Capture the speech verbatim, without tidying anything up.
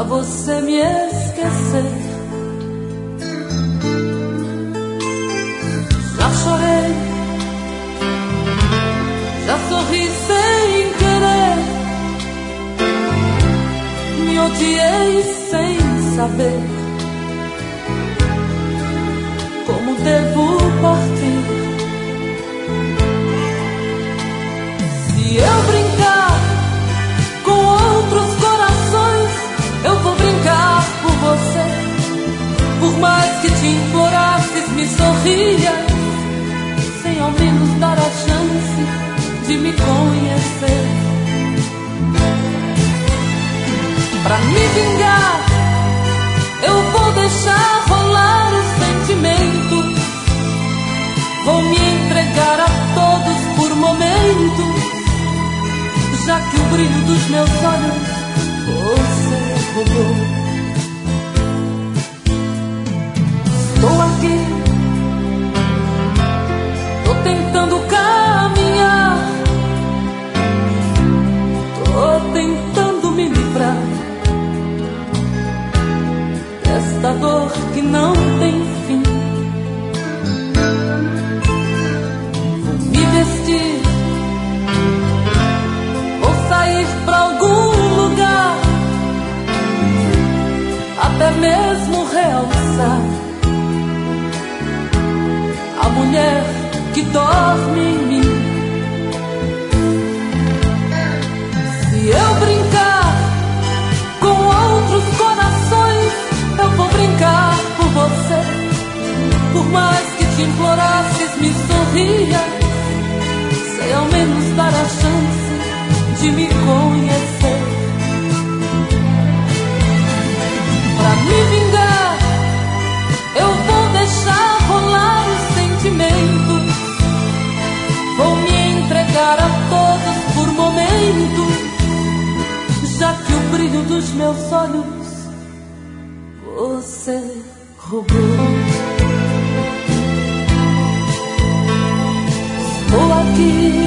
você me esquecer. Já chorei, já sorri sem querer, me odiei sem saber como devo partir. Se eu brincar com outros corações, eu vou brincar por você. Por mais que te implorasses, me sorria, sem ao menos dar a chance de me conhecer. Pra me vingar, eu vou deixar rolar os sentimentos. Vou me entregar a todos por momentos, já que o brilho dos meus olhos você roubou. Estou aqui, tô tentando caminhar, tô tentando me livrar desta dor que não tem fim. Vou me vestir, vou sair pra algum lugar, até mesmo realçar a mulher que dorme em mim. Se eu brincar com outros corações, eu vou brincar por você. Por mais que te implorasses, me sorria, sem ao menos dar a chance de me conhecer. Pra me vingar, eu vou deixar rolar os sentimentos. Vou me entregar a todos por momentos, já que o brilho dos meus olhos você roubou. Estou aqui,